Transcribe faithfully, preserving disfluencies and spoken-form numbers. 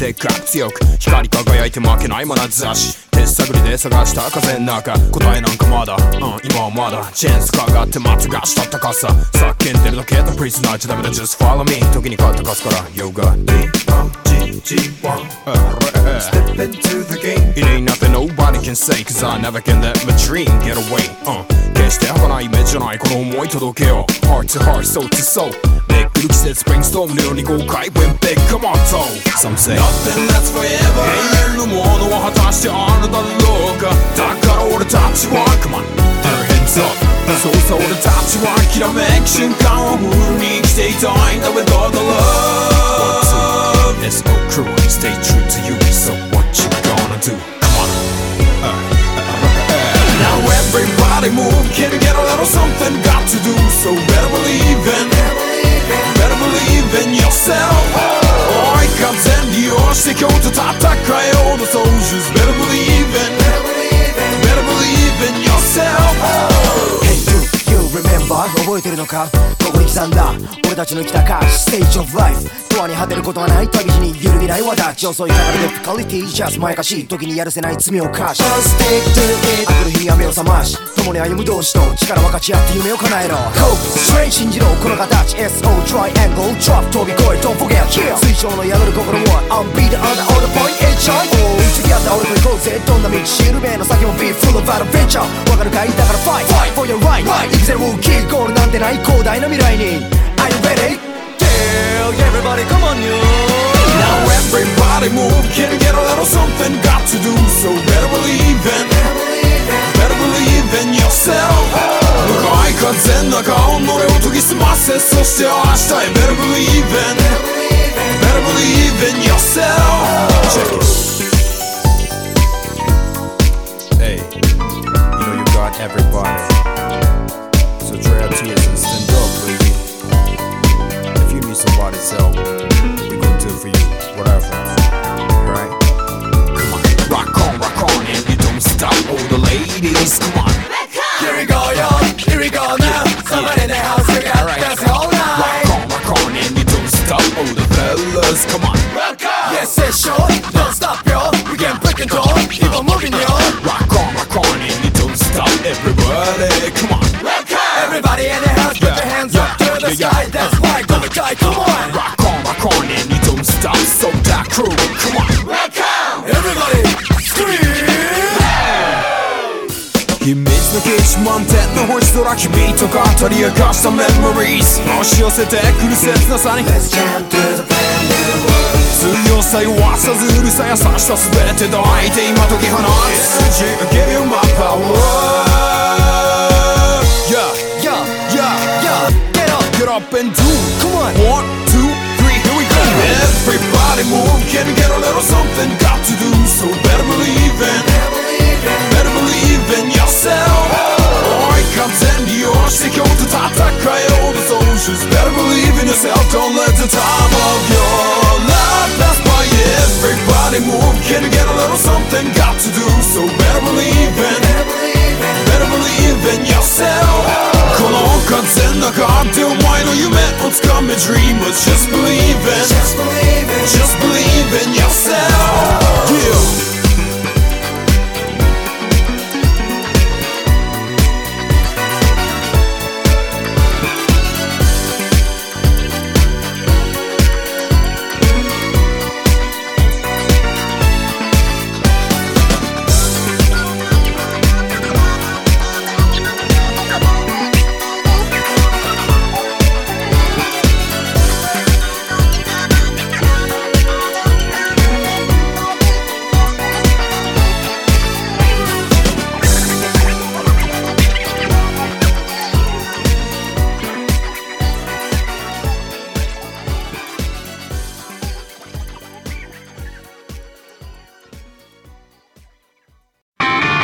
でか強く光り輝いて負けない眼差し手探りで探した風の中答えなんかまだ、うん、今はまだチェーンスかがって松がしたったかさ叫んでるだけだプリズナーじゃダメだ Just follow me 時に変わったかすから Yoga D O G G one Step into the game It ain't nothing nobody can say Cause I never can let my dream get away、uh, 決して儚いイメージじゃないこの想い届けよ Heart to heart, soul to soul めくる季節 Brainstorm のように豪快 When big, come on, toe Some say Nothing lasts forever 永遠のものは果たしてあなただろうかだから俺たちは Come on, put our hands up そうさ俺たちはきらめく瞬間をフルに生きていたいんだ With all the love There's no crew, stay true to you So what you gonna do? Come on uh, uh, uh, Now everybody move Can you get a little something got to do So better believe in Better believe in yourself 追い風に利用して今日と戦えようの Soldiers Better believe in Better believe in yourself Hey you, you remember 覚えてるのかここに刻んだ俺たちの生きた歌詞 Stage of life 永遠に果てることはない旅路に揺るぎない私遅いかかる difficulty Just まやかしい時にやるせない罪を犯し Stick to it 明くる日に雨を覚まし共に歩む同士と力分かち合って夢を叶えろ Hope, strength 信じろこの形 エスオー triangle drop 飛び越え Don't forget here 水晶の宿る心は I'm be the under all the point H I O 付き合った俺と行こうぜどんな道しるべの先も Be full of adventure わかるかいだから Fight, fight for your right 生きてるウォーキーゴールなんてない広大な未来に Are you ready?Yeah, everybody, come on, you. Now everybody move. Can you get a little something? Got to do so. Better believe in. Better believe in yourself. 向かい風の中己を研ぎ澄ませそして明日へ Better believe in. Better believe in yourself. Check it. Hey, you know you got everybody. So dry your tears and stand up, baby.Somebody's help, we gon' do for you, whatever, right? Come on, rock on, rock on, and you don't stop, all the ladies, come on. Here we go, yo, here we go now. Somebody in the house, we got right. Dancing all night. Rock on, rock on, and you don't stop, all the fellas, come on. Rock on. Yes, it's sure, don't stop, yo. We can break and roll, keep on moving, yo. Rock on, rock on, and you don't stop, everybody, come on. Rock on. Everybody in the house, put yeah, your hands yeah, up to the yeah, sky. Yeah, That's why, gonna die, come on. Rock on, rock on, and you don't stop, so that crew, come on. Rock on. Everybody, scream. 秘密の基地満点の星空君と語り明かしたメモリーズ押し寄せてくる切なさに Let's jump to the brand new world 強さ弱さずうるさ優しさ全て抱いて今解き放つ Give you my power Yeah, yeah, yeah, yeah Get up, get up and do Come on One, two, three, here we go Everybody move, can you get a little something got to do So better believe in Better believe in yourself 追い風に利用して今日と戦えよう The soldiers Better believe in yourself Don't let the time of your life pass by Everybody move Can you get a little something got to do So better believe in Better believe in yourself この風の中でお前の夢をつかめ Dream but just believe in Just believe in yourself